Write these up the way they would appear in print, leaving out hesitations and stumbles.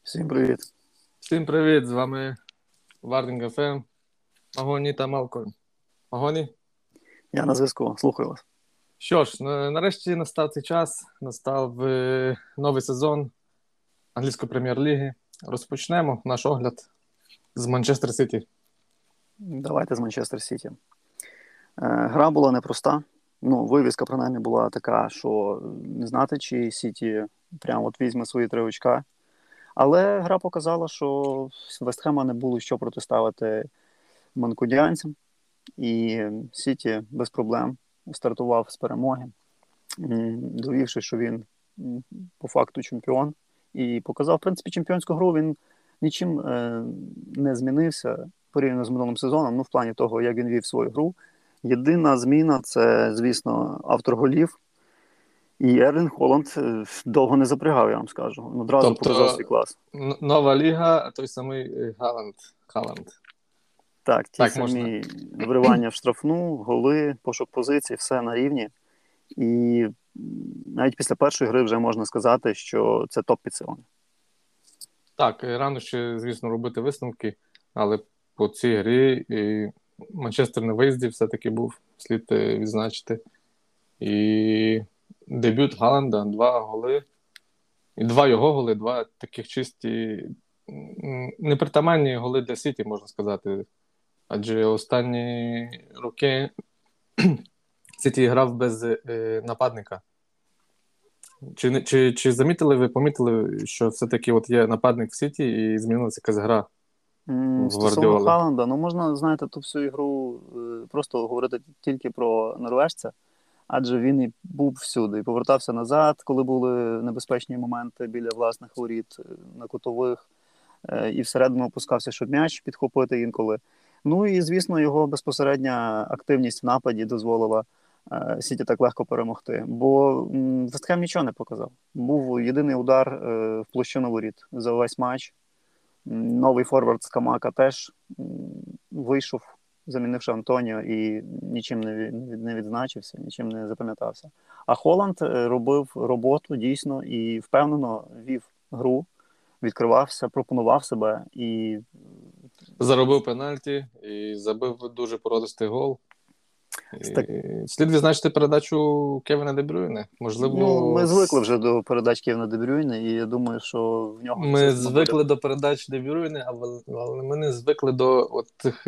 Всім привіт. Всім привіт! З вами Вардінг ФМ, Магоні та Малкольм. Магоні? Я на зв'язку. Слухаю вас. Що ж, нарешті настав цей час, настав новий сезон англійської прем'єр-ліги. Розпочнемо наш огляд з Манчестер Сіті. Давайте з Манчестер Сіті. Гра була непроста. Вивіска, принаймні, була така, що не знати, чи Сіті прямо от візьме свої 3 очка. Але гра показала, що Вестхема не було що протиставити манкуніанцям. І Сіті без проблем стартував з перемоги, довівши, що він по факту чемпіон. І показав, в принципі, чемпіонську гру. Він нічим не змінився порівняно з минулим сезоном, в плані того, як він вів свою гру. Єдина зміна – це, звісно, автор голів. І Ерлінг Холланд довго не запрягав, я вам скажу. Одразу показав свій клас. Нова ліга, а той самий Халанд. Так, ті так самі вривання в штрафну, голи, пошук позицій, все на рівні. І навіть після першої гри вже можна сказати, що це топ-підсилення. Так, рано ще, звісно, робити висновки, але по цій грі Манчестер на виїзді все-таки був, слід відзначити. І дебют Галанда, 2 голи. І 2 його голи, 2 таких чисті, непритаманні голи для Сіті, можна сказати. Адже останні роки Сіті грав без нападника. Чи помітили, що все-таки от є нападник в Сіті і змінилася якась гра в Стосовно Гвардіоли? Халанда, можна, знаєте, ту всю ігру просто говорити тільки про норвежця, адже він і був всюди, і повертався назад, коли були небезпечні моменти біля власних воріт, на кутових, і всередину опускався, щоб м'яч підхопити інколи. І, звісно, його безпосередня активність в нападі дозволила Сіті так легко перемогти. Бо Вестхем нічого не показав. Був єдиний удар в площину воріт за весь матч. Новий форвард з Камака теж вийшов, замінивши Антоніо, і нічим не відзначився, нічим не запам'ятався. А Холланд робив роботу дійсно і впевнено вів гру, відкривався, пропонував себе і заробив пенальті і забив дуже породистий гол. Слід відзначити передачу Кевіна Де Брюйне. Можливо, ми звикли вже до передач Кевіна Де Брюйне, і я думаю, що в нього ми звикли до передач Де Брюйне, але ми не звикли до от тих.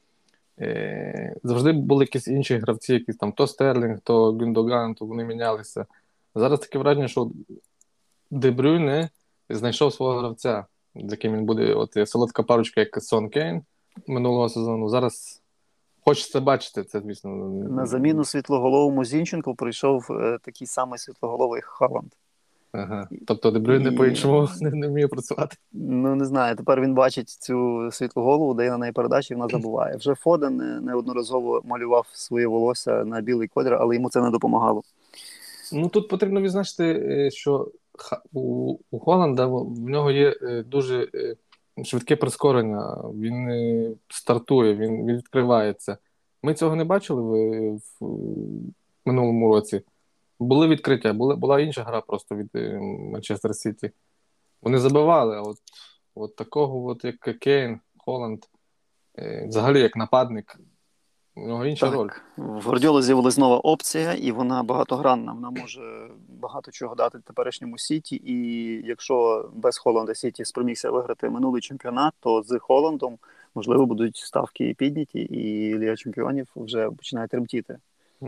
Завжди були якісь інші гравці, якісь там то Стерлінг, то Гюндоган, то вони мінялися. Зараз таке враження, що Де Брюйне знайшов свого гравця, з яким він буде, от солодка парочка, як Сон Кейн минулого сезону. Зараз хочеться бачити це, звісно. На заміну світлоголовому Зінченку прийшов такий самий світлоголовий Халланд. Ага. Тобто Де Брюйне по-іншому не вміє працювати? Не знаю, тепер він бачить цю світлу голову, дає на неї передачі, і вона забуває. Вже Фоден неодноразово малював своє волосся на білий колір, але йому це не допомагало. Тут потрібно відзначити, що у Холланда в нього є дуже швидке прискорення. Він стартує, він відкривається. Ми цього не бачили в минулому році. Були відкриття, була інша гра просто від Манчестер Сіті. Вони забивали, а от такого, як Кейн, Холланд, взагалі як нападник, у нього інша роль. В Гвардіоли з'явилась нова опція, і вона багатогранна. Вона може багато чого дати теперішньому Сіті. І якщо без Холланда Сіті спромігся виграти минулий чемпіонат, то з Холландом, можливо, будуть ставки підняті, і Ліга Чемпіонів вже починає тремтіти.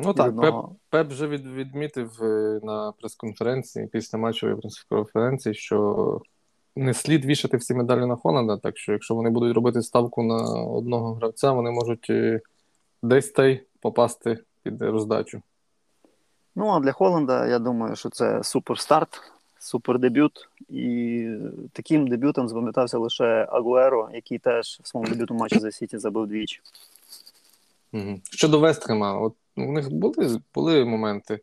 Пеп вже відмітив на прес-конференції, після матчової прес-конференції, що не слід вішати всі медалі на Холланда, так що якщо вони будуть робити ставку на одного гравця, вони можуть десь попасти під роздачу. А для Холланда, я думаю, що це суперстарт, супердебют. І таким дебютом запам'ятався лише Агуеро, який теж в своєму дебюту матчі за Сіті забив 2. Угу. Щодо Вестхема, от у них були моменти.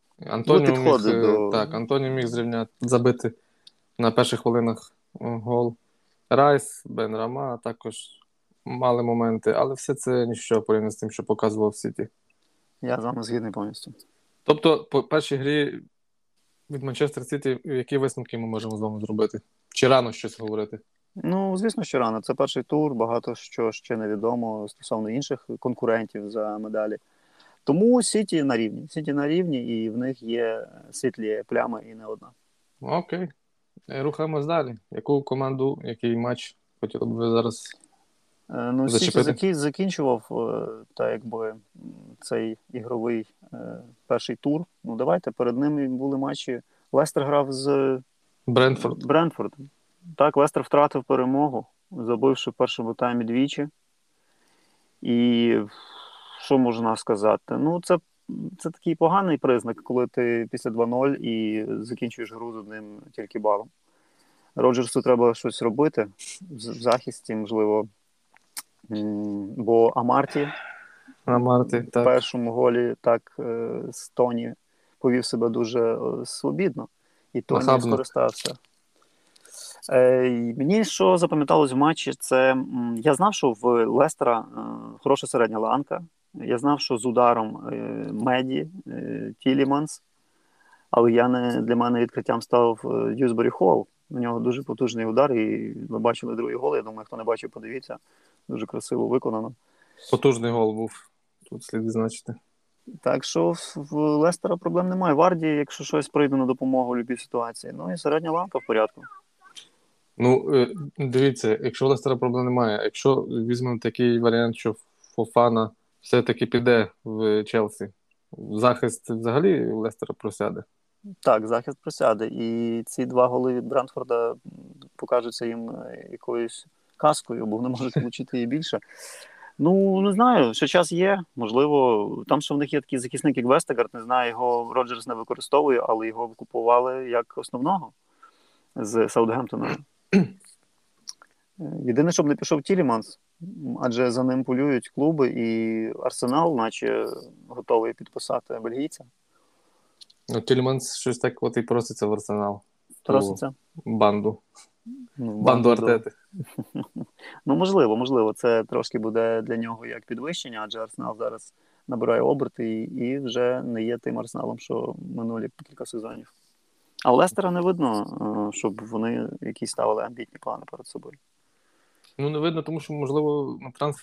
Антоніо міг забити на перших хвилинах гол. Райс, Бен Рама також мали моменти, але все це ніщо порівняно з тим, що показував Сіті. Я з вами згідний повністю. Тобто, по першій грі від Манчестер Сіті, які висновки ми можемо з вами зробити? Чи рано щось говорити? Ну, звісно, що рано. Це перший тур, багато що ще невідомо стосовно інших конкурентів за медалі. Тому Сіті на рівні. Сіті на рівні, і в них є світлі плями і не одна. Окей. Рухаємось далі. Яку команду, який матч хотіли б ви зараз Ну, Сіті зачепити? закінчував та якби цей ігровий перший тур. Ну, давайте, перед ними були матчі. Лестер грав з Брентфорд. Брентфордом. Так, Лестер втратив перемогу, забивши в першому таймі двічі. І що можна сказати? Ну, це такий поганий признак, коли ти після 2-0 і закінчуєш гру з одним тільки балом. Роджерсу треба щось робити в захисті, можливо. Бо Амарті Марти, в так. першому голі так з Тоні повів себе дуже свобідно. І Тоні Нахабно. скористався. Мені що запам'яталось в матчі, це я знав, що в Лестера хороша середня ланка. Я знав, що з ударом Меді, Тіліманс, але для мене відкриттям став Дьюсбері Холл. У нього дуже потужний удар, і ви бачили другий гол. Я думаю, хто не бачив, подивіться. Дуже красиво виконано. Потужний гол був. Тут слід відзначити. Так що в Лестера проблем немає. Варді, якщо щось прийде на допомогу в будь-якій ситуації. Ну і середня ланка в порядку. Ну, дивіться, якщо у Лестера проблем немає, якщо візьмемо такий варіант, що Фофана все-таки піде в Челсі, захист взагалі у Лестера просяде? Так, захист просяде. І ці 2 голи від Брентфорда покажуться їм якоюсь казкою, бо вони можуть отримати її більше. Ну, не знаю, ще час є. Можливо, там, що в них є такий захисник, як Вестегард, не знаю, його Роджерс не використовує, але його купували як основного з Саутгемптона. Єдине, щоб не пішов Тіліманс, адже за ним полюють клуби, і Арсенал, наче готовий підписати бельгійця. Ну, Тільманс щось так от і проситься в Арсенал. Проситься. Банду. Ну, Банду Артети. Ну, можливо. Це трошки буде для нього як підвищення, адже Арсенал зараз набирає оберти і вже не є тим Арсеналом, що минулі кілька сезонів. А Лестера не видно, щоб вони якісь ставили амбітні плани перед собою. Ну, не видно, тому що, можливо,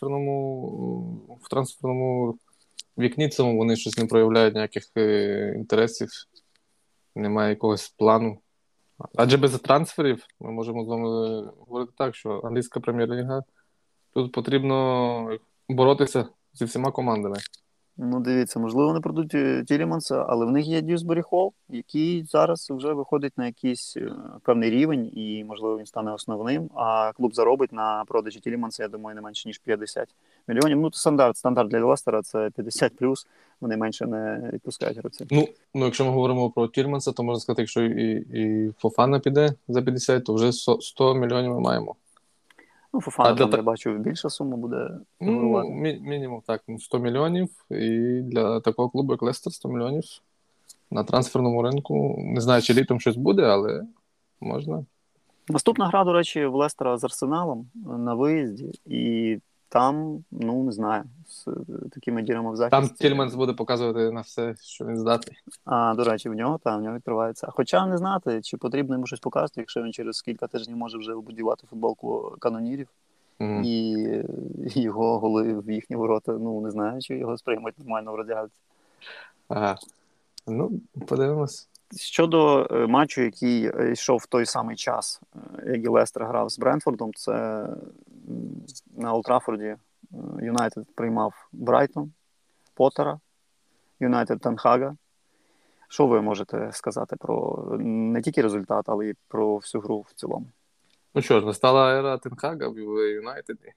в трансферному вікні цьому вони щось не проявляють ніяких інтересів, немає якогось плану. Адже без трансферів ми можемо з вами говорити так, що англійська прем'єр-ліга, тут потрібно боротися зі всіма командами. Ну, дивіться, можливо, вони продадуть Тіліманса, але в них є Дьюсбері Холл, який зараз вже виходить на якийсь певний рівень, і, можливо, він стане основним, а клуб заробить на продажі Тіліманса, я думаю, не менше, ніж 50 мільйонів. Ну, це стандарт для Лестера, це 50+, вони менше не відпускають гравців. Ну, якщо ми говоримо про Тільманса, то можна сказати, якщо і Фофана піде за 50, то вже 100 мільйонів ми маємо. Ну, Фофана там, я бачу, більша сума буде фігурувати. Мінімум, так, 100 мільйонів, і для такого клубу, як Лестер, 100 мільйонів на трансферному ринку. Не знаю, чи літом щось буде, але можна. Наступна гра, до речі, в Лестера з Арсеналом на виїзді, і там, ну, не знаю, з такими дірами в захисті. Там Тільманс буде показувати на все, що він здатний. А, до речі, в нього відкривається. Хоча не знати, чи потрібно йому щось показувати, якщо він через кілька тижнів може вже обудівати футболку канонірів, і його голи в їхні ворота, ну, не знаю, чи його сприймуть нормально в роздягальці. Ага. Ну, подивимось. Щодо матчу, який йшов в той самий час, як і Лестер грав з Брентфордом, це на Олд Траффорді Юнайтед приймав Брайтон, Поттера, Юнайтед Тен-Хага. Що ви можете сказати про не тільки результат, але й про всю гру в цілому? Ну що ж, настала ера Тен-Хага в Юнайтеді.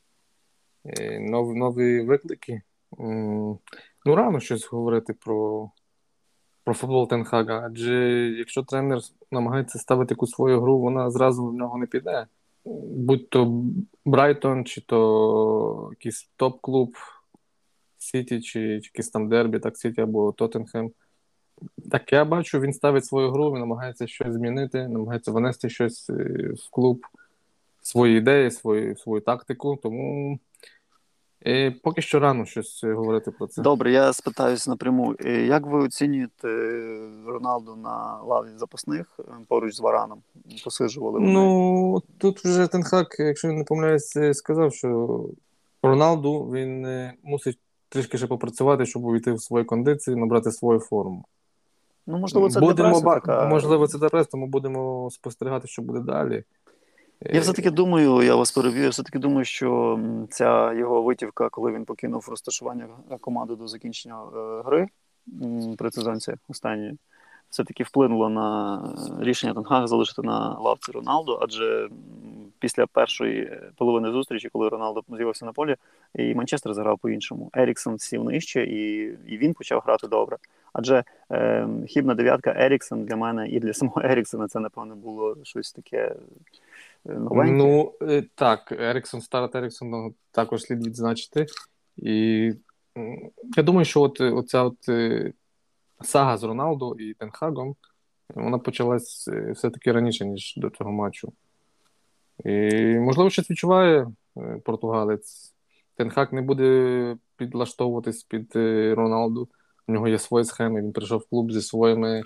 Нові виклики. Ну, рано щось говорити про футбол Тен-Хага, адже якщо тренер намагається ставити якусь свою гру, вона зразу в нього не піде. Будь то Брайтон, чи то якийсь топ-клуб Сіті, чи якийсь там дербі, так Сіті або Тоттенхем. Так я бачу, він ставить свою гру, він намагається щось змінити, намагається внести щось в клуб, свої ідеї, свою тактику, тому Поки що рано щось говорити про це. Добре, я спитаюсь напряму. Як ви оцінюєте Роналду на лаві запасних поруч з Вараном? Посиджували вони. Ну, тут вже Тен Хаг, якщо я не помиляюсь, сказав, що Роналду він мусить трішки ще попрацювати, щоб увійти в свої кондиції, набрати свою форму. Ну, можливо, це для преси така. Можливо, це для тому будемо спостерігати, що буде далі. Я все-таки думаю, я вас переб'ю, я все-таки думаю, що ця його витівка, коли він покинув розташування команди до закінчення гри при сезонці останньої, все-таки вплинуло на рішення Тен Хага залишити на лавці Роналду, адже після першої половини зустрічі, коли Роналдо з'явився на полі, і Манчестер заграв по-іншому. Еріксон сів нижче, і він почав грати добре. Адже хібна дев'ятка Еріксон для мене і для самого Еріксона це, напевно, було щось таке новеньке. Ну, так, старт Еріксон також слід відзначити. І я думаю, що оця сага з Роналду і Тен Хагом, вона почалась все-таки раніше, ніж до цього матчу. І, можливо, щось відчуває португалець. Тен Хаг не буде підлаштовуватись під Роналду. У нього є свої схеми, він прийшов в клуб зі своїми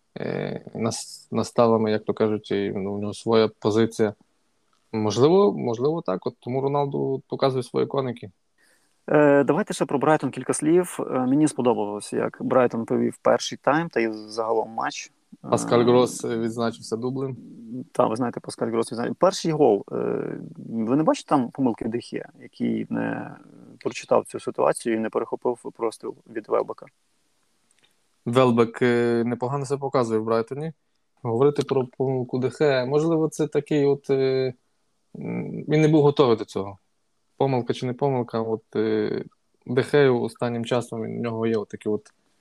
наставами, як то кажуть, і у нього своя позиція. Можливо, так. Тому Роналду показує свої коники. Давайте ще про Брайтон кілька слів. Мені сподобалося, як Брайтон повів перший тайм та й загалом матч. Паскаль Грос відзначився дублем. Так, ви знаєте, Паскаль Грос відзначився. Перший гол. Ви не бачите там помилки Дехе, який не прочитав цю ситуацію і не перехопив простріл від Велбека? Велбек непогано себе показує в Брайтоні. Говорити про помилку Дехе, можливо, це такий він не був готовий до цього. Помилка чи не помилка, Дехею останнім часом у нього є такі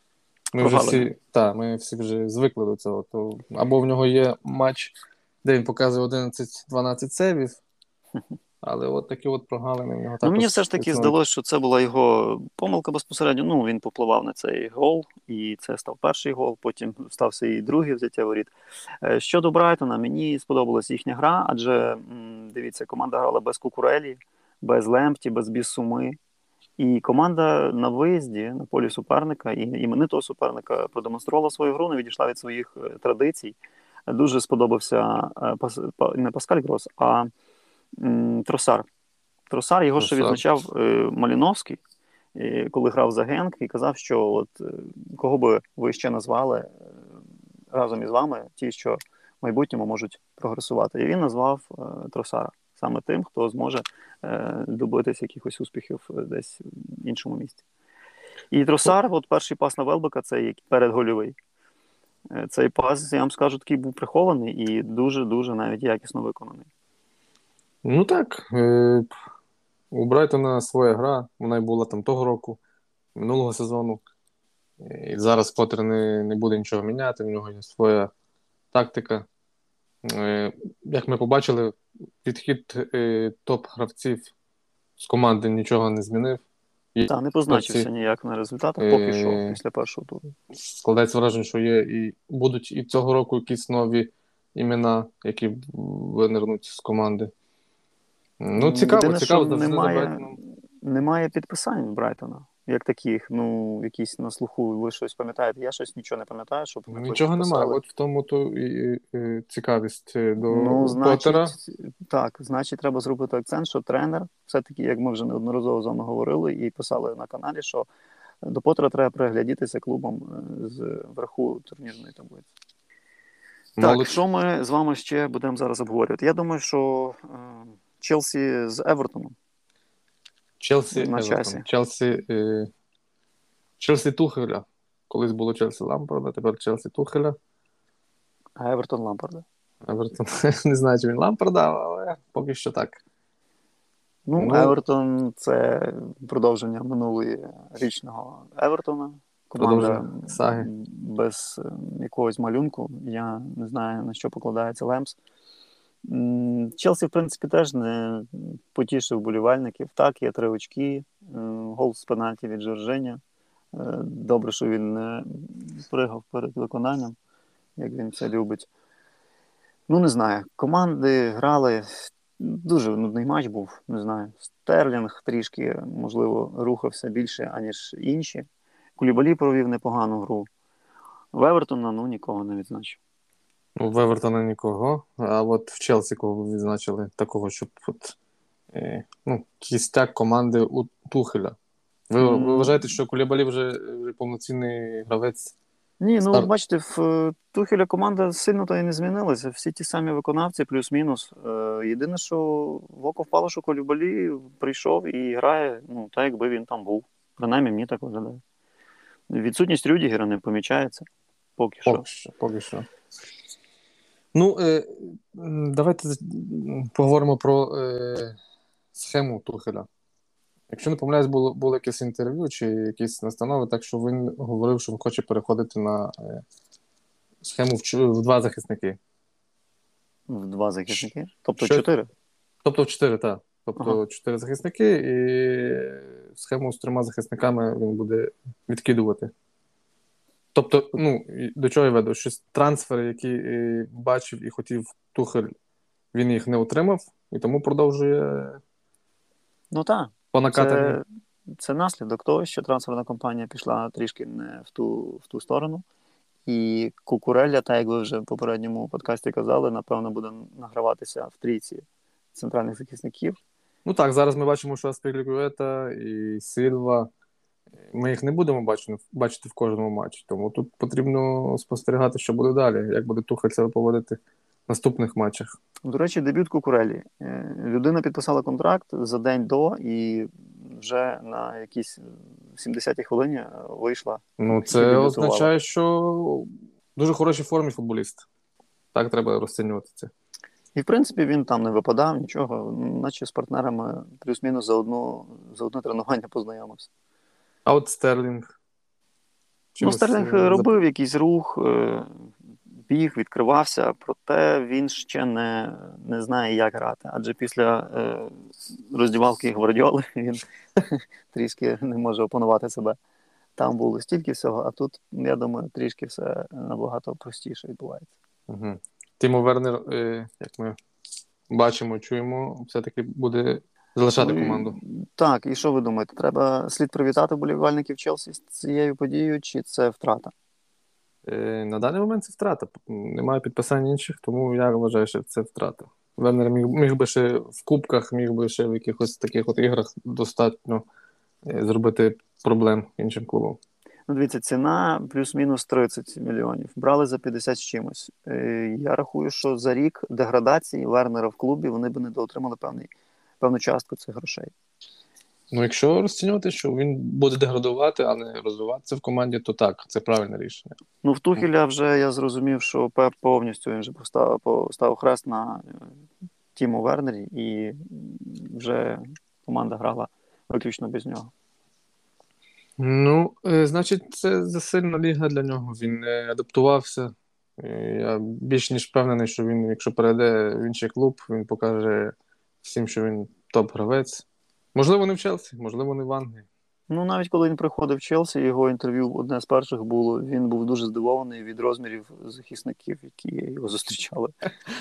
ми всі вже звикли до цього. Або в нього є матч, де він показує 11-12 сейвів, але такі прогалини в нього також. Мені все ж таки здалося, що це була його помилка безпосередньо. Він попливав на цей гол, і це став перший гол, потім стався і другий взяття воріт. Щодо Брайтона, мені сподобалась їхня гра, адже, дивіться, команда грала без Кукурелі, без Лемпті, без Біссуми. І команда на виїзді, на полі суперника, і іменитого суперника продемонструвала свою гру, не відійшла від своїх традицій. Дуже сподобався не Паскаль Грос, а Тросар. Тросар, його ще відзначав Маліновський, коли грав за Генк, і казав, що кого би ви ще назвали разом із вами, ті, що в майбутньому можуть прогресувати. І він назвав Тросара саме тим, хто зможе добитися якихось успіхів десь в іншому місці. І Тросар, перший пас на Велбека, це передгольовий. Цей пас, я вам скажу, такий був прихований і дуже-дуже навіть якісно виконаний. Ну так, у Брайтона своя гра, вона й була там того року, минулого сезону. І зараз Поттер не буде нічого міняти, в нього є своя тактика. Як ми побачили, підхід топ-гравців з команди нічого не змінив. Так, не позначився ніяк на результатах, поки що, після першого туру. Складається враження, що є і будуть і цього року якісь нові імена, які винирнуть з команди. Цікаво, єдине, цікаво. Немає підписань в Брайтона, як таких, якісь на слуху, ви щось пам'ятаєте? Я щось нічого не пам'ятаю, щоб нічого немає, в тому то і цікавість до Поттера. Так, значить, треба зробити акцент, що тренер, все-таки, як ми вже неодноразово з вами говорили і писали на каналі, що до Поттера треба приглядітися клубом з верху турнірної таблиці. Так, що ми з вами ще будемо зараз обговорювати? Я думаю, що Челсі з Евертоном. Челсі Тухеля. Колись було Челсі Лампарда, тепер Челсі Тухеля. А Евертон Лампарда? Евертон, не знаю, чи він Лампарда, але поки що так. Евертон – це продовження минулої річного Евертона. Команда без якогось малюнку. Я не знаю, на що покладається Лемс. Челсі, в принципі, теж не потішив вболівальників. Так, є 3 очки, гол з пенальті від Жоржиня. Добре, що він не пригав перед виконанням, як він це любить. Не знаю. Команди грали Дуже нудний матч був, не знаю. Стерлінг трішки, можливо, рухався більше, аніж інші. Кулібалі провів непогану гру. В Евертона, нікого не відзначив. Ну, в Евертона нікого, а от в Челсі кого ви відзначили такого, щоб кістяк команди у Тухеля. Ви вважаєте, що Кулібалі вже повноцінний гравець? Ні, Старт? бачите, в Тухеля команда сильно то і не змінилася. Всі ті самі виконавці, плюс-мінус. Єдине, що в око впало, що Кулібалі прийшов і грає, так якби він там був. Принаймні, мені так виглядає. Відсутність Рюдігера не помічається. Поки що. Поки що. Давайте поговоримо про схему Тухеля. Якщо не помиляюсь, було якесь інтерв'ю чи якісь настанови, так що він говорив, що він хоче переходити на схему в два захисники. В два захисники? Тобто 4? Тобто в 4, так. Тобто Ага. 4 захисники, і схему з 3 захисниками він буде відкидувати. Тобто, до чого я веду? Щось трансфери, які бачив і хотів Тухель, він їх не отримав, і тому продовжує Так. по накатанні. Це наслідок того, що трансферна кампанія пішла трішки не в ту сторону. І Кукурелля, так як ви вже в попередньому подкасті казали, напевно, буде награватися в трійці центральних захисників. Так, зараз ми бачимо, що Аспілікуета і Сильва. Ми їх не будемо бачити в кожному матчі. Тому тут потрібно спостерігати, що буде далі, як буде Тухель себе поводити в наступних матчах. До речі, дебют Кукуреллі. Людина підписала контракт за день до і вже на якійсь 70-й хвилині вийшла. Це означає, що в дуже хорошій формі футболіст. Так треба розцінювати це. І, в принципі, він там не випадав, нічого, наче з партнерами плюс-мінус за одне тренування познайомився. А от Стерлінг? Стерлінг робив якийсь рух, біг, відкривався, проте він ще не знає, як грати. Адже після роздівалки Гвардіоли він трішки не може опанувати себе. Там було стільки всього, а тут, я думаю, трішки все набагато простіше відбувається. Угу. Тімо Вернер, як ми бачимо, чуємо, все-таки буде залишати команду. Так, і що ви думаєте? Слід привітати вболівальників Челсі з цією подією, чи це втрата? На даний момент це втрата. Немає підписання інших, тому я вважаю, що це втрата. Вернер міг би ще в кубках, міг би ще в якихось таких от іграх достатньо зробити проблем іншим клубам. Дивіться, ціна плюс-мінус 30 мільйонів. Брали за 50 з чимось. Я рахую, що за рік деградації Вернера в клубі вони б не доотримали певну частку цих грошей. Якщо розцінювати, що він буде деградувати, а не розвиватися в команді, то так, це правильне рішення. В Тухеля вже я зрозумів, що повністю він вже поставив хрест на Тіму Вернері, і вже команда грала виключно без нього. Значить, це засильна ліга для нього. Він не адаптувався. Я більш ніж впевнений, що він, якщо перейде в інший клуб, він покаже всім, що він топ-гравець. Можливо, не в Челсі, можливо, не в Англії. Навіть коли він приходив в Челсі, його інтерв'ю одне з перших було, він був дуже здивований від розмірів захисників, які його зустрічали.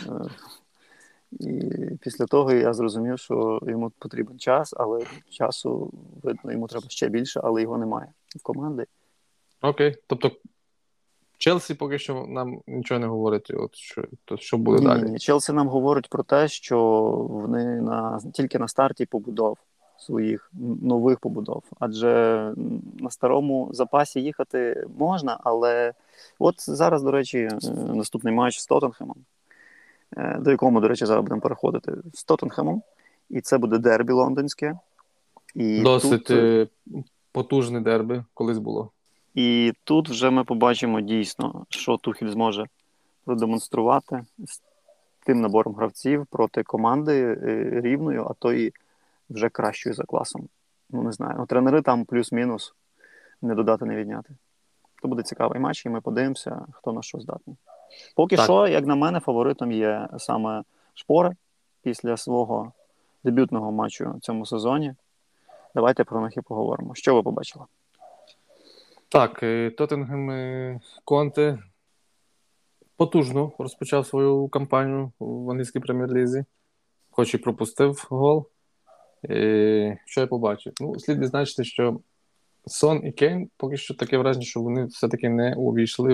І після того я зрозумів, що йому потрібен час, але часу, видно, йому треба ще більше, але його немає в команді. Окей, тобто Челсі поки що нам нічого не говорить, що буде далі? Ні. Челсі нам говорить про те, що вони тільки на старті побудов своїх нових побудов. Адже на старому запасі їхати можна, але от зараз, до речі, наступний матч з Тоттенхемом, до якому, до речі, зараз будемо переходити, з Тоттенхемом, і це буде дербі лондонське. І досить потужне дербі колись було. І тут вже ми побачимо дійсно, що Тухель зможе продемонструвати з тим набором гравців проти команди рівною, а то і вже кращою за класом. Не знаю. Тренери там плюс-мінус, не додати, не відняти. То буде цікавий матч, і ми подивимося, хто на що здатний. Поки що, як на мене, фаворитом є саме Шпори після свого дебютного матчу в цьому сезоні. Давайте про них і поговоримо. Що ви побачили? Так, Тоттенгем Конте потужно розпочав свою кампанію в англійській прем'єр-лізі. хоч і пропустив гол. Що я побачив? Ну, слід відзначити, що Сон і Кейн поки що таке враження, що вони все-таки не увійшли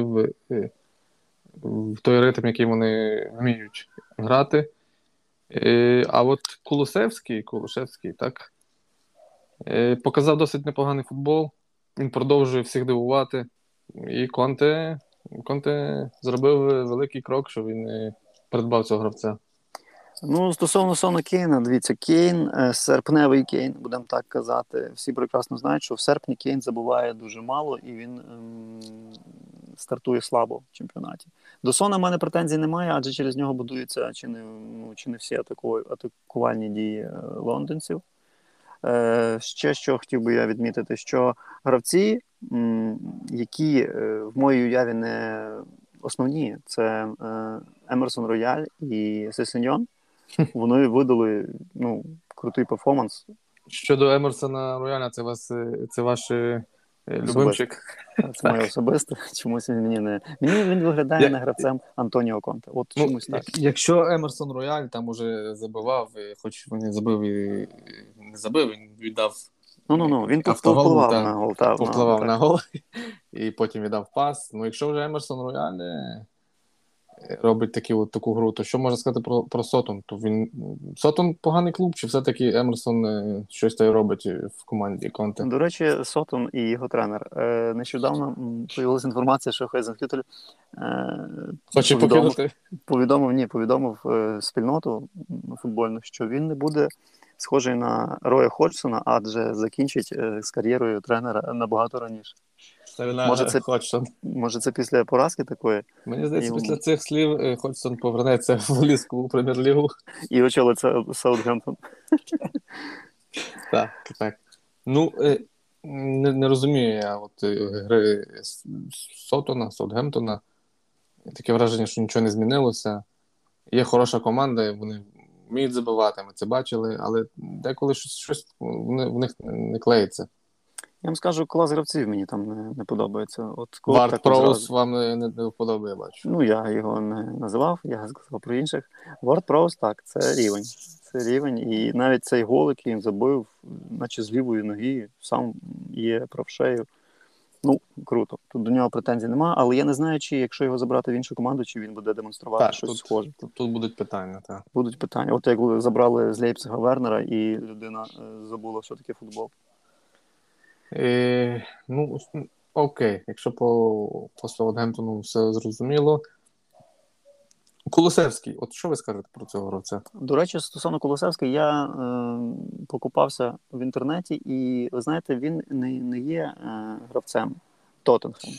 в той ритм, який вони вміють грати. А от Кулушевський, так, показав досить непоганий футбол. Він продовжує всіх дивувати. І Конте зробив великий крок, що він придбав цього гравця. Ну, стосовно Сона Кейна, дивіться, Кейн, серпневий Кейн, будемо так казати. Всі прекрасно знають, що в серпні Кейн забуває дуже мало і він стартує слабо в чемпіонаті. До Сона в мене претензій немає, адже через нього будуються чи не всі атакувальні дії лондонців. Ще що хотів би я відмітити, що гравці, які в моїй уяві не основні, це Емерсон Рояль і Сесеньон. Вони видали крутий перформанс. Щодо Емерсона Рояля, це ваш любимчик. Це моє особисте. Чомусь він він виглядає не гравцем Антоніо Конте. От чомусь так. Якщо Емерсон Рояль там уже забивав, хоч він не забив, він віддав. Він повпливав на гол. Повпливав на гол і потім віддав пас. Ну, якщо вже Емерсон Рояль робить таку гру, то що можна сказати про Сотон? Сотон поганий клуб, чи все-таки Емерсон щось робить в команді Конте? До речі, Сотон і його тренер. Нещодавно появилася інформація, що Хейзенхютель хоче покинути. Повідомив спільноту футбольну, що він не буде схожий на Роя Ходжсона, адже закінчить з кар'єрою тренера набагато раніше. Може це після поразки такої? Мені здається, після цих слів Ходжсон повернеться в англійську прем'єр-лігу. І очолить Саутгемптон. Так. Ну, не розумію я гри Сотона, Саутгемптона. Таке враження, що нічого не змінилося. Є хороша команда, вони вміють забивати, ми це бачили, але деколи щось в них не клеїться. Я вам скажу, клас гравців мені там не подобається. Варт Проус вам не вподобає, бачу. Ну, я його не називав, я сказав про інших. Варт Проус, так, це рівень. Це рівень. І навіть цей гол, який він забив, наче з лівої ноги, сам є правшею. Ну, круто. Тут до нього претензій немає, але я не знаю, чи якщо його забрати в іншу команду, чи він буде демонструвати щось схоже. Тут будуть питання, так. Будуть питання. От як забрали з Лейпцига Вернера, і людина забула, що таке футбол. Окей. Якщо по Саутгемптону все зрозуміло. Кулушевський. От що ви скажете про цього гравця? До речі, стосовно Кулушевського, я покупався в інтернеті, і, ви знаєте, він не є гравцем Тоттенхему.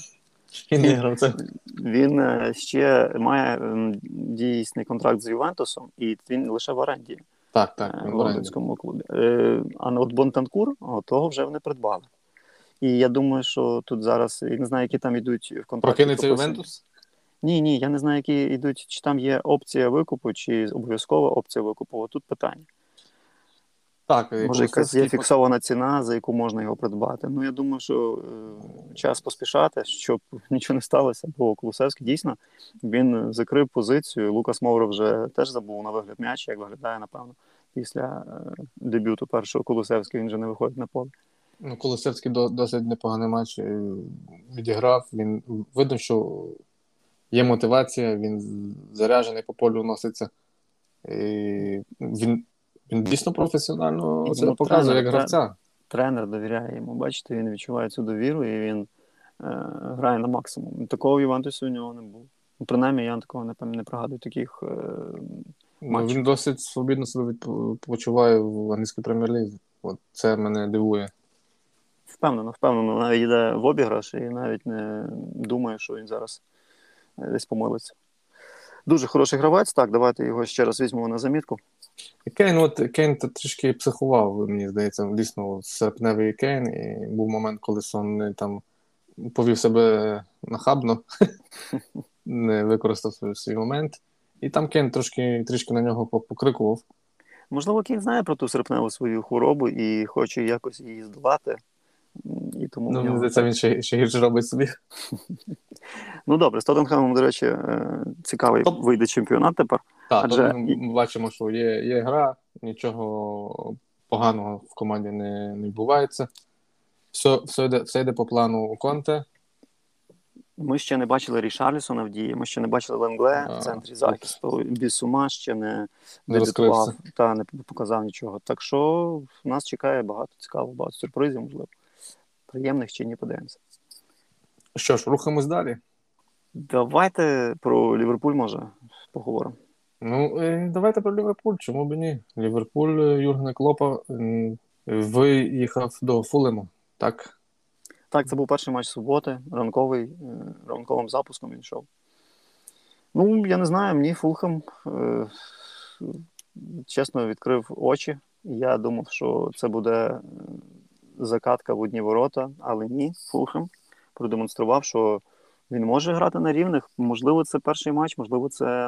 Він ще має дійсний контракт з Ювентусом, і він лише в оренді в лондонському клубі. А от Бентанкур, того вже вони придбали. І я думаю, що тут зараз, я не знаю, які там йдуть в контракті. Прокинеться Ювентус? Ні, я не знаю, які йдуть, чи там є опція викупу, чи обов'язкова опція викупу. От тут питання. Так, може, якась є фіксована ціна, за яку можна його придбати. Ну, я думаю, що час поспішати, щоб нічого не сталося, бо Кулушевський дійсно, він закрив позицію. Лукас Моура вже теж забув на вигляд м'яч, як виглядає, напевно, після дебюту першого Кулушевського, він вже не виходить на поле. Ну, Кулушевський досить непоганий матч відіграв. Він видно, що є мотивація, він заряджений по полю носиться. І він дійсно професіонально це показує як гравця. Тренер довіряє йому. Бачите, він відчуває цю довіру і він грає на максимум. Такого в Ювентусі у нього не було. Принаймні, я такого не пригадую таких матчів. Він досить свобідно себе почуває в англійській прем'єр-лізі. От це мене дивує. Впевнено. Навіть йде в обіграш і навіть не думає, що він зараз десь помилиться. Дуже хороший гравець. Так, давайте його ще раз візьмемо на замітку. Кейн трішки психував, мені здається, дійсно серпневий Кейн, і був момент, коли Сон там повів себе нахабно, не використав свій момент, і там Кейн трішки на нього покрикував. Можливо, Кейн знає про ту серпневу свою хворобу і хоче якось її здолати. і тому в Мені нього здається, так. він ще гірше робить собі. Ну добре, з Тоттенхемом, до речі, цікавий вийде чемпіонат тепер. Так, тобто Адже ми бачимо, що є гра, нічого поганого в команді не відбувається. Все йде по плану у Конте. ми ще не бачили Рішарлісона в дії, ми ще не бачили Ленгле в центрі захисту. Бісума ще не дебютував та не показав нічого. Так що нас чекає багато цікавого, багато сюрпризів, можливо. Приємних чи ні, подивимося. Що ж, рухаємось далі. Давайте про Ліверпуль, може, поговоримо. Ну, давайте про Ліверпуль, чому б ні? Ліверпуль Юргена Клопа виїхав до Фулема, так? Так, це був перший матч суботи, ранковим запуском він йшов. Ну, я не знаю, мені Фулхем, чесно, відкрив очі. Я думав, що це буде закатка в одні ворота, але ні, Фулхем продемонстрував, що він може грати на рівних. Можливо, це перший матч, можливо, це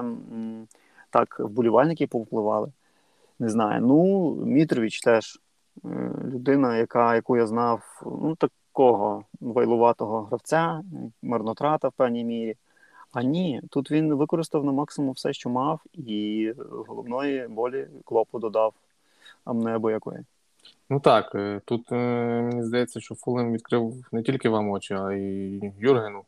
так вболівальники повпливали. Не знаю. Ну, Мітрович теж людина, яку я знав, ну, такого вайлуватого гравця, марнотрата в певній мірі. А ні, тут він використав на максимум все, що мав, і головної болі Клопу додав неабиякої. Ну так, тут мені здається, що Фулем відкрив не тільки вам очі, а й Юргену.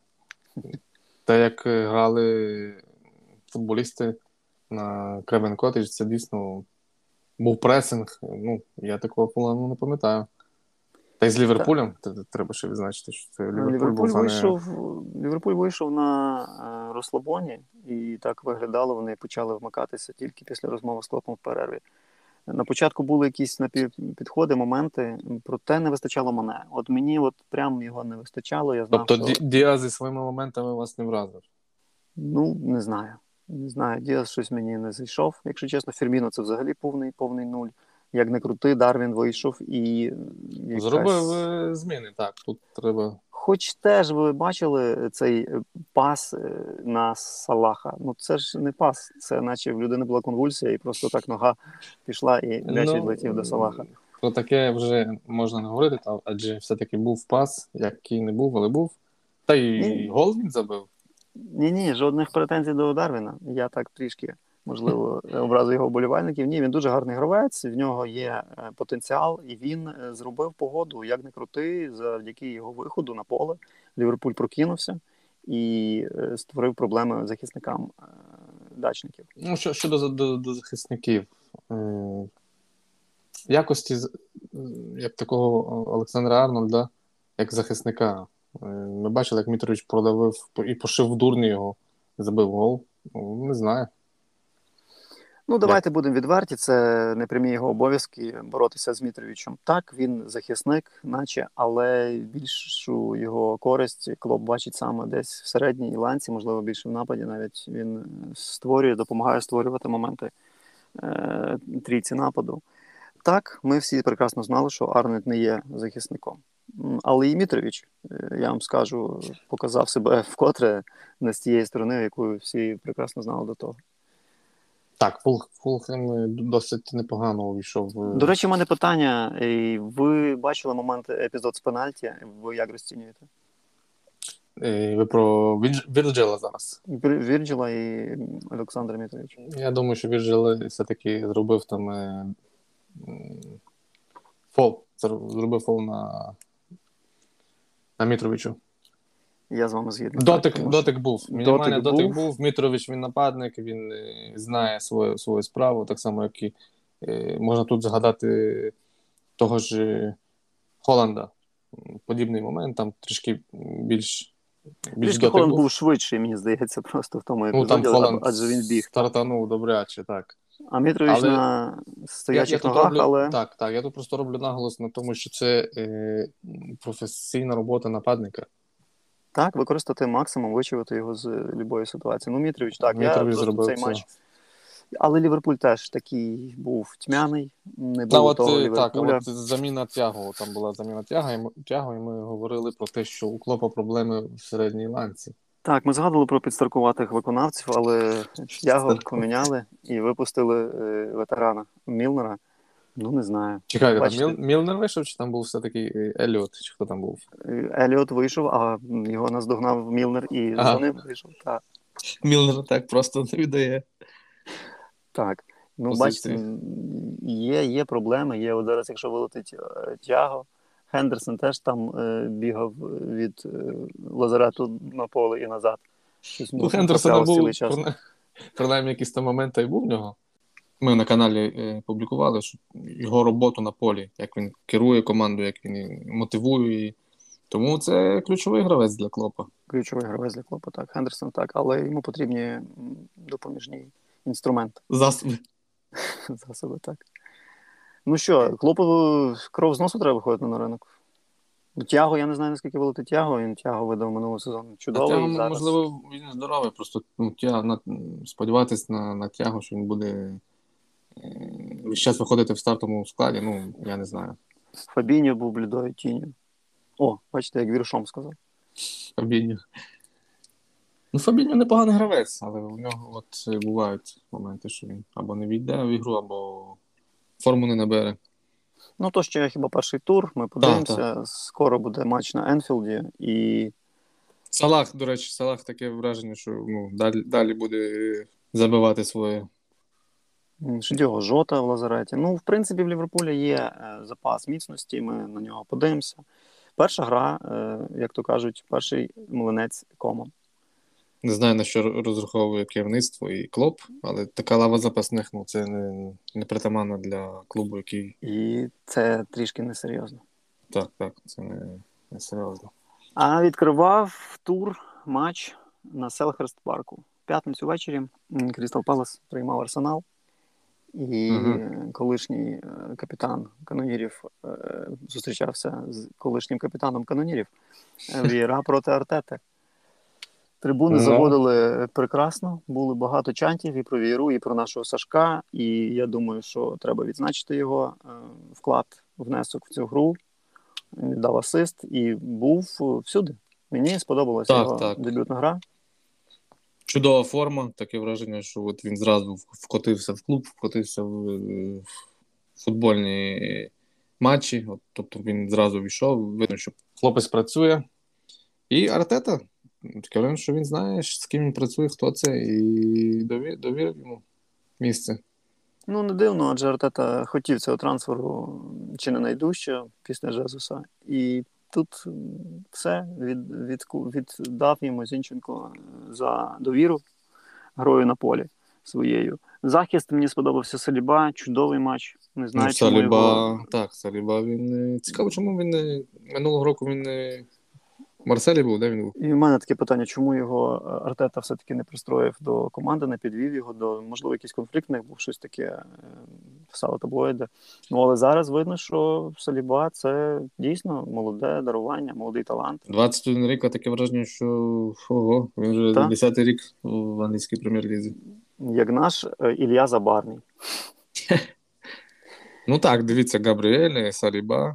Те, як грали футболісти на Кревен Коттедж, це дійсно був пресинг. Ну, я такого Фулему не пам'ятаю. Та й з Ліверпулем треба ще відзначити, що це Ліверпуль був, а не... Ліверпуль вийшов на розслабоні, і так виглядало, вони почали вмикатися тільки після розмови з Клопом в перерві. На початку були якісь підходи, моменти, проте не вистачало Мане. От мені прям його не вистачало, я знав, тобто що... Діаз зі своїми моментами вас не вразив? Ну, не знаю. Не знаю, Діаз щось мені не зайшов. Якщо чесно, Фірміно це взагалі повний нуль. Як не крути, Дарвін вийшов і... Зробив зміни, так, тут треба... Хоч теж ви бачили цей пас на Салаха. Ну це ж не пас, це наче в людини була конвульсія і просто так нога пішла і м'яч відлетів до Салаха. Про таке вже можна не говорити, адже все-таки був пас, який не був, але був. Та й гол він забив. Ні, жодних претензій до Дарвіна. Я так трішки, можливо, образив його вболівальників. Ні, він дуже гарний гравець, в нього є потенціал, і він зробив погоду, як не крути, завдяки його виходу на поле. Ліверпуль прокинувся і створив проблеми захисникам дачників. Ну, щодо до захисників. Якості, як такого Олександра Арнольда, як захисника. Ми бачили, як Мітрович продавив і пошив в дурні його, забив гол. Ну, не знаю. Ну, давайте будемо відверті, це не прямі його обов'язки боротися з Мітровичем. Так, він захисник, наче, але більшу його користь Клоп бачить саме десь в середній ланці, можливо, більше в нападі навіть. Він допомагає створювати моменти трійці нападу. Так, ми всі прекрасно знали, що Арнольд не є захисником. Але і Мітрович, я вам скажу, показав себе вкотре не з тієї сторони, яку всі прекрасно знали до того. Так, Фулхем досить непогано увійшов. До речі, у мене питання. Ви бачили епізод з пенальті? Ви як розцінюєте? Ви про Вірджила зараз? Вірджила і Олександра Мітровича. Я думаю, що Вірджил все-таки зробив там фол. Зробив фол на Мітровичу. Я з вами згідний. Дотик був. Мінімальний дотик був. Мітрович, він нападник, він знає свою справу, так само, як і можна тут згадати того ж Холланда. Подібний момент, там трішки більш дотик Холланд був швидший, мені здається, просто в тому епізоді, адже він біг. Стартанув добряче, так. А Мітрович на стоячих ногах, але... Так, я тут просто роблю наголос на тому, що це професійна робота нападника. Так, використати максимум, вичавити його з будь-якої ситуації. Ну, Мітрович, так, я зробив цей матч. Але Ліверпуль теж такий був тьмяний, не було того Ліверпуля. Так, заміна Тяго, там була заміна Тяго, і ми говорили про те, що у Клопа проблеми в середній ланці. Так, ми згадували про підстаркуватих виконавців, але Тяго поміняли і випустили ветерана Мілнера. Ну, не знаю. Чекайте, Бачите, там Мілнер вийшов, чи там був все-таки Еліот, чи хто там був? Еліот вийшов, а його наздогнав Мілнер і за Ага. ним вийшов. Так. Мілнер так просто не віддає Так. Ну, бачите, позиції. є проблеми. Є от зараз, якщо вилетить Тяго, Хендерсон теж там бігав від лазарету на поле і назад. Щось в У нього там Хендерсона траплялось цілий був, час. принаймні, якісь там моменти і був в нього. Ми на каналі публікували, що його роботу на полі, як він керує командою, як він її мотивує її. Тому це ключовий гравець для Клопа. Ключовий гравець для Клопа, так. Хендерсон так, але йому потрібні допоміжні інструменти. Засоби. Засоби, так. Ну що, Клопу кров з носу треба виходити на ринок. Тяго, я не знаю, наскільки вилетить Тяго. Він Тяго видав минулого сезону чудовий. Тяго, Зараз... можливо, він здоровий, просто сподіватись на Тяго, що він буде весь час виходити в стартовому складі, ну, я не знаю. Фабіньо був блідою тінню. О, бачите, як віршом сказав. Фабіньо. Ну, Фабіньо непоганий гравець, але у нього от бувають моменти, що він або не війде в ігру, або форму не набере. Ну, то ще хіба перший тур, ми подивимося. Скоро буде матч на Енфілді. І... Салах, до речі, Салах таке враження, що ну, далі буде забивати своє. Шедього Жота в лазареті. Ну, в принципі, в Ліверпулі є запас міцності, ми на нього подивимося. Перша гра, як то кажуть, перший млинець комом. Не знаю, на що розраховує керівництво і Клоп, але така лава запасних, ну, це не притаманно для клубу, який... І це трішки несерйозно. Так, це не серйозно. А відкривав тур матч на Селхерст парку. В п'ятницю ввечері Крістал Палас приймав Арсенал. І колишній капітан канонірів зустрічався з колишнім капітаном канонірів Вієра проти Артети. Трибуни заводили прекрасно, були багато чантів і про Вієру, і про нашого Сашка. І я думаю, що треба відзначити його вклад, внесок в цю гру. Він дав асист і був всюди. Мені сподобалася його дебютна гра. Чудова форма, таке враження, що от він зразу вкотився в клуб, вкотився в футбольні матчі. От, тобто він зразу війшов, видно, що хлопець працює. І Артета, таке враження, що він знає, з ким він працює, хто це, і довірив йому місце. Ну, не дивно, адже Артета хотів цього трансферу чи не найдужче після Жезуса. І тут все віддав йому Зінченко за довіру грою на полі своєю. Захист мені сподобався Саліба, чудовий матч. Не знаю, чому Саліба, його... Так, Саліба, він... Цікаво, чому він минулого року він не... В Марселі був, де він був? І в мене таке питання, чому його Артета все-таки не пристроїв до команди, не підвів його до, можливо, якийсь конфлікт не був, щось таке писали таблоїди. Ну, але зараз видно, що Саліба – це дійсно молоде дарування, молодий талант. 21 рік, а таке враження, що ого, він вже 10-й рік в англійській прем'єр-лізі. Як наш Ілля Забарний. Ну так, дивіться, Габріель, Саліба,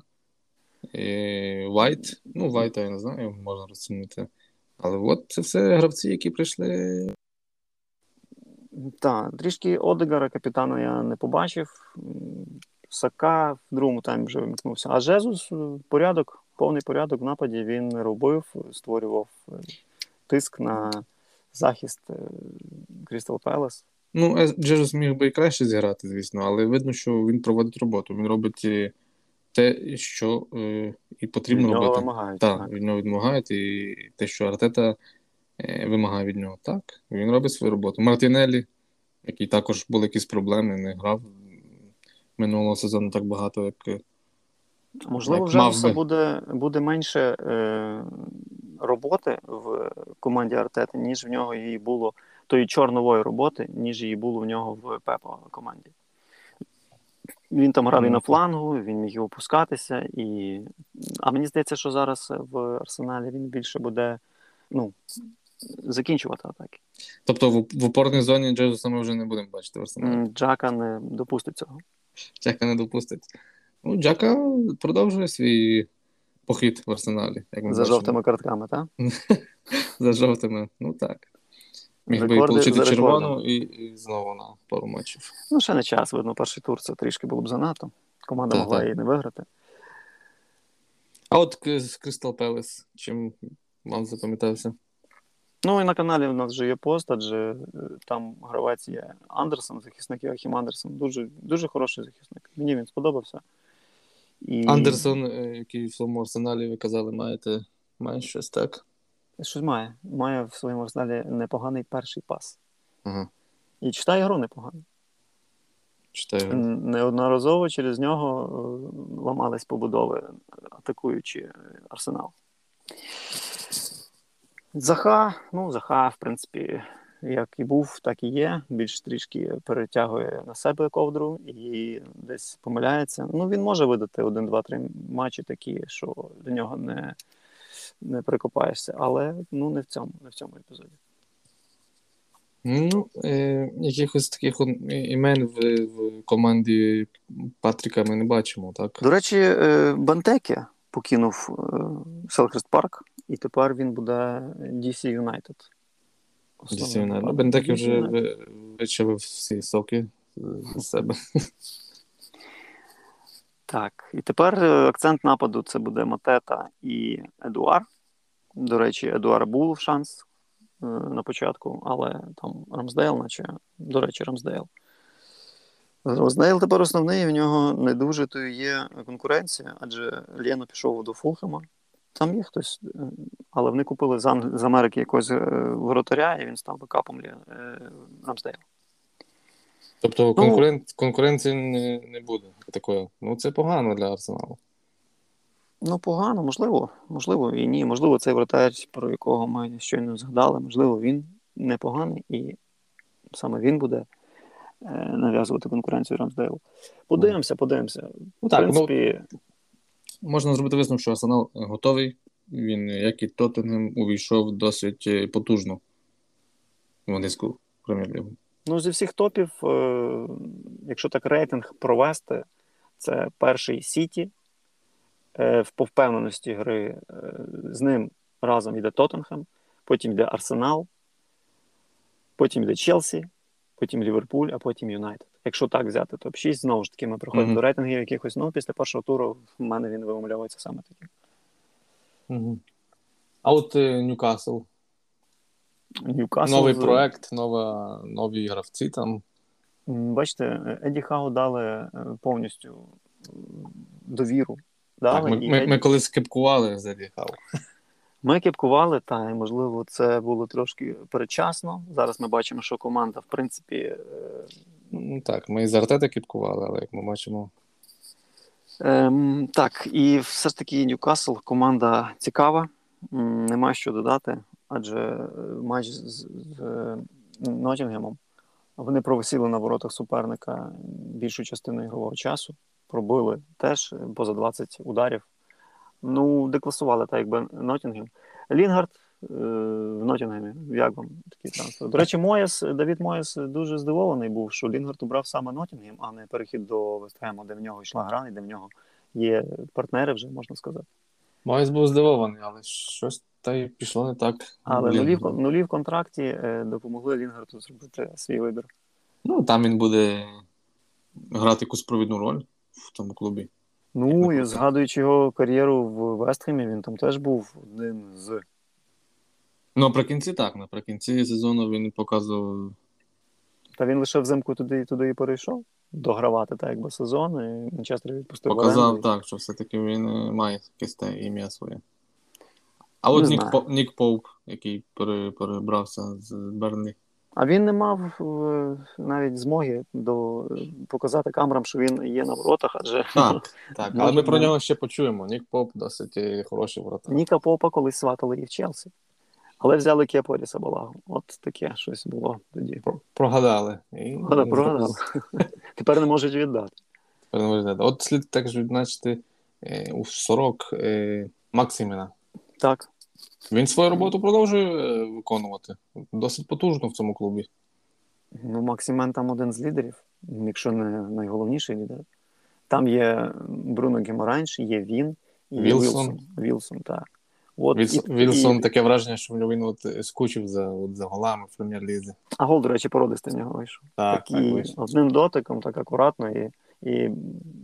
Вайт. Ну, Вайта, я не знаю, можна розцінити. Але от це все гравці, які прийшли. Так, трішки Одегара, капітана, я не побачив. Сака в другому таймі вже вимикнувся. А Жезус порядок, повний порядок в нападі він робив, створював тиск на захист Крістал Пелес. Ну, Джезус міг би і краще зіграти, звісно, але видно, що він проводить роботу. Він робить те, що і потрібно робити. Від нього вимагають. Так, від нього вимагають, і те, що Артета вимагає від нього. Так, він робить свою роботу. Мартінеллі, який також були якісь проблеми, не грав минулого сезону так багато, як можливо, вже буде менше роботи в команді Артети, ніж в нього її було, тої чорнової роботи, ніж її було в нього в Пепа команді. Він там грав і на флангу, він міг і опускатися. А мені здається, що зараз в Арсеналі він більше буде закінчувати атаки. Тобто в опорній зоні Джезуса ми вже не будемо бачити в Арсеналі? Джака не допустить цього. Джака не допустить. Ну, Джака продовжує свій похід в Арсеналі. За жовтими картками, так? За жовтими, ну так. Міг би і отримати червону і знову на пару матчів. Ну, ще не час, видно, перший тур це трішки було б занадто. Команда могла її не виграти. А от з Кристал Пелес, чим вам запам'ятався? Ну і на каналі в нас вже є пост, адже там гравець є Андерсон, захисник Йоахім Андерсон. Дуже, дуже хороший захисник. Мені він сподобався. І... Андерсон, який в своєму арсеналі, ви казали, має щось, так? Щось має. Має в своєму арсеналі непоганий перший пас. Ага. І читає гру непогано. Читаю. Неодноразово через нього ламались побудови, атакуючи Арсенал. Заха, в принципі, як і був, так і є. Більш трішки перетягує на себе ковдру і десь помиляється. Ну, він може видати 1, 2, 3 матчі такі, що до нього не прикопаєшся, але не в цьому епізоді. Ну, якихось таких імен в команді Патріка ми не бачимо, так? До речі, Бентеке покинув Селхерст Парк, і тепер він буде DC United. DC United. Ну, Бентеке вже вичавив всі соки з себе. Так, і тепер акцент нападу це буде Матета і Едуар. До речі, Едуар був шанс на початку, але там Рамсдейл, до речі, Рамсдейл. Рамсдейл тепер основний, в нього не дуже то є конкуренція, адже Лєно пішов до Фулхема. Там є хтось, але вони купили з Америки якогось воротаря, і він став бекапом Рамсдейла. Тобто конкуренції не буде такої. Ну, це погано для Арсеналу. Ну, погано, можливо і ні. Можливо, цей вратар, про якого ми щойно згадали, можливо, він непоганий, і саме він буде нав'язувати конкуренцію Рамсдейлу. Подивимося. Ну, в принципі... можна зробити висновок, що Арсенал готовий. Він, як і Тоттенхем, увійшов досить потужно в англійську прем'єр-лігу. Ну, зі всіх топів, якщо так рейтинг провести, це перший Сіті. По впевненості гри з ним разом йде Тоттенхем, потім йде Арсенал, потім йде Челсі, потім Ліверпуль, а потім Юнайтед. Якщо так взяти топ-6, знову ж таки ми приходимо до рейтингів якихось, після першого туру в мене він вимовляється саме таким. А от Ньюкасл. Новий проект, нові гравці там. Бачите, Еді Хау дали повністю довіру. Так, ми колись кепкували з Еді Хау. Ми кепкували, і, можливо, це було трошки передчасно. Зараз ми бачимо, що команда, в принципі... Так, ми і з Артета кепкували, але як ми бачимо... Так, і все ж таки Ньюкасл команда цікава, нема що додати, адже матч з Ноттінгемом вони провисіли на воротах суперника більшу частину ігрового часу, пробили теж поза 20 ударів. Декласували так, якби Ноттінгем. Лінгард в Ноттінгемі, як вам такий трансфер? До речі, Давід Моєс дуже здивований був, що Лінгард обрав саме Ноттінгем, а не перехід до Вестхему, де в нього йшла гра, і де в нього є партнери вже, можна сказати. Моєс був здивований, але щось та й пішло не так. Але нулі в контракті допомогли Лінгарду зробити свій вибір. Ну, там він буде грати якусь провідну роль в тому клубі. І згадуючи його кар'єру в Вестхемі, він там теж був одним з... Наприкінці сезону він показував... Та він лише взимку туди і перейшов догравати, так якби сезон, і Манчестер відпустив в оренду. Показав, так, що все-таки він має якесь ім'я своє. А от Нік Поуп, який перебрався з Бернлі. А він не мав навіть змоги показати камерам, що він є на воротах, адже... Так, але ми про нього ще почуємо. Нік Поуп досить хороший воротар. Ніка Попа колись сватали і в Челсі. Але взяли Кепу Арісабалагу. От таке щось було тоді. Прогадали. Прогадали. Тепер не можуть віддати. От слід також відзначити у 40 Максиміна. Так. Він свою роботу продовжує виконувати. Досить потужно в цьому клубі. Максимен там один з лідерів, якщо не найголовніший лідер. Там є Бруно Геморанш, є він і Вілсон, так. Вілсон, таке враження, що він скучив за голами в прем'єр-лізі. А гол, до речі, породистий в нього вийшов. Так, вийшов. Одним дотиком, так акуратно, і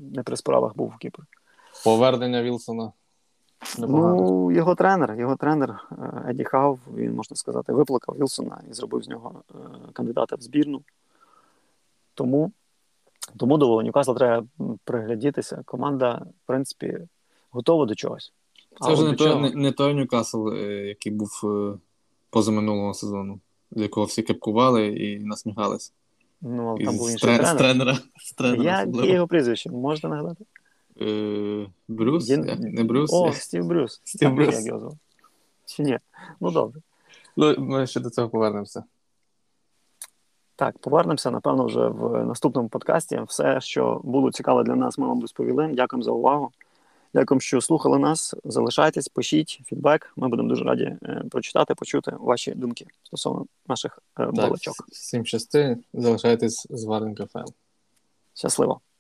не при справах був Кіпр. Повернення Вілсона. Ну, його тренер Еді Хау, він, можна сказати, виплакав Вілсона і зробив з нього кандидата в збірну. Тому до Ньюкасла треба приглядітися. Команда, в принципі, готова до чогось. Це вже не той Ньюкасл, який був позаминулого сезону, з якого всі кепкували і насміхались. Ну, але там був інший тренер. З тренера. Як його прізвище? Можете нагадати? Брюс? Не Брюс? Стів Брюс. Стів Брюс. Як його звав? Чи ні? Ну, добре. Ну, ми ще до цього повернемося. Так, повернемося, напевно, вже в наступному подкасті. Все, що було цікаве для нас, ми вам розповіли. Дякуємо за увагу. Дякуємо, що слухали нас. Залишайтесь, пишіть фідбек. Ми будемо дуже раді прочитати, почути ваші думки стосовно наших балачок. Всім щасти. Залишайтесь з Варненька ФМ. Щасливо!